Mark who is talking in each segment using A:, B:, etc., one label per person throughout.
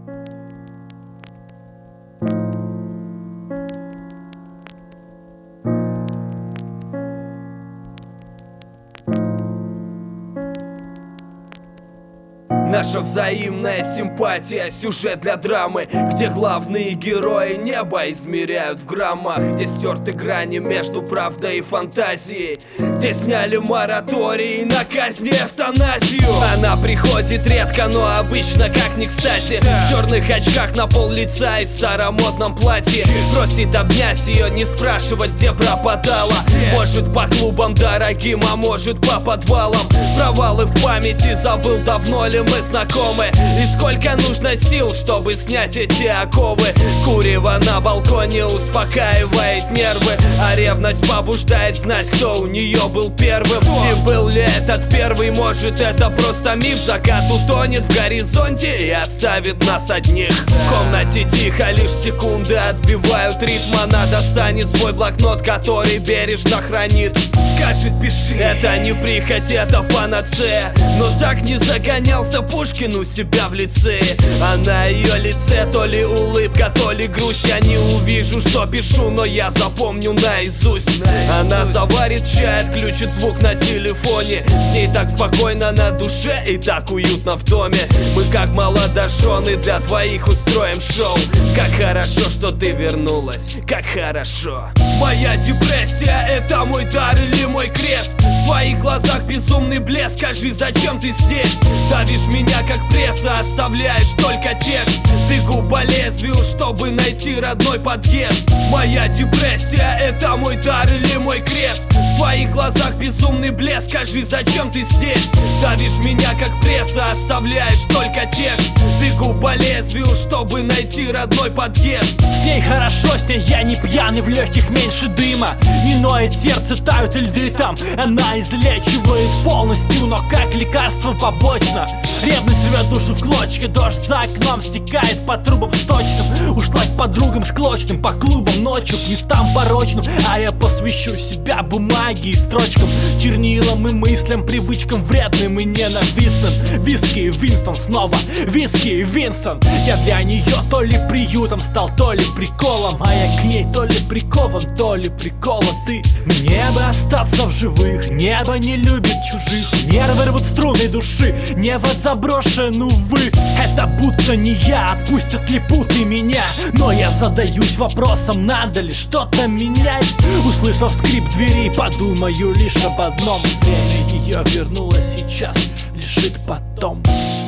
A: Наша взаимная симпатия, сюжет для драмы, где главные герои небо измеряют в граммах, где стерты грани между правдой и фантазией, где сняли мораторий на казнь и эвтаназию. Она приходит редко, но обычно как ни кстати, в черных очках на пол лица и старомодном платье. Просит обнять ее, не спрашивать, где пропадала. Может по клубам дорогим, а может по подвалам. Провалы в памяти, забыл, давно ли мы знакомы, и сколько нужно сил, чтобы снять эти оковы. Курево на балконе успокаивает нервы, а ревность побуждает знать, кто у нее был первым. И был ли этот первый, может это просто миф. Закат утонет в горизонте и оставит нас одних. В комнате тихо, лишь секунды отбивают ритм. Она достанет свой блокнот, который бережно хранит. Скажет, пиши, это не прихоть, это панацея. Но так не загонялся Пушкин у себя в лицее. А на ее лице то ли улыбка, то ли грусть. Я не увижу, что пишу, но я запомню наизусть. Она заварит чай, отключит звук на телефоне. С ней так спокойно на душе и так уютно в доме. Мы как молодожены для двоих устроим шоу. Как хорошо, что ты вернулась, как хорошо. Моя депрессия — это мой дар или мой крест? В твоих глазах безумный блеск, скажи, зачем ты здесь? Давишь меня как пресса, оставляешь только текст. Бегу по лезвию, чтобы найти родной подъезд. Моя депрессия — это мой дар или мой крест? В твоих глазах безумный блеск, скажи, зачем ты здесь? Давишь меня как пресса, оставляешь только текст. Бегу по лезвию, чтобы найти родной подъезд.
B: С ней хорошо, с ней я не пьяный, в легких меньше дыма. Не ноет сердце, тают льды там. Она излечивает полностью, но как лекарство побочно. Ревность рвет душу в клочья, дождь за окном стекает по трубам сточным. Ушла к подругам склочным, по клубам ночью, к местам порочным. А я посвящу себя бумаге и строчкам, чернилам и мыслям, привычкам вредным и ненавистным. Виски и Винстон снова, виски и Винстон. Я для нее то ли приютом стал, то ли приколом, а я к ней то ли прикован, то ли приколом. Ты мне бы остаться в живых, небо не любит чужих. Нервы рвут струны души, не вот заброшен, увы. Это будто не я, отпустят ли путы меня. Но я задаюсь вопросом, надо ли что-то менять. Услышав скрип двери, подумаю лишь об одном: время ее вернуло, сейчас лежит потом.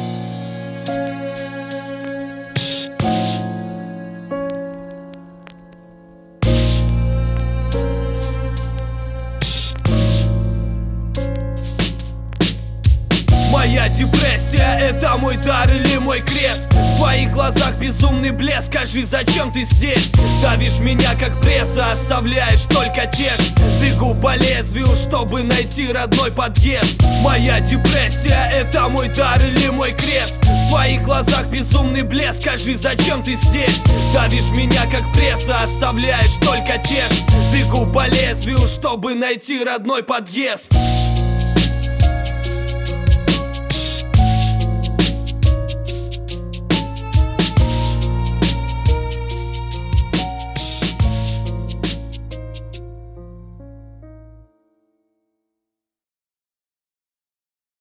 A: Моя депрессия — это мой дар или мой крест? В твоих глазах безумный блеск, скажи, зачем ты здесь? Давишь меня как пресса, оставляешь только текст. Бегу по лезвию, чтобы найти родной подъезд. Моя депрессия — это мой дар или мой крест? В твоих глазах безумный блеск, скажи, зачем ты здесь? Давишь меня как пресса, оставляешь только текст. Бегу по лезвию, чтобы найти родной подъезд.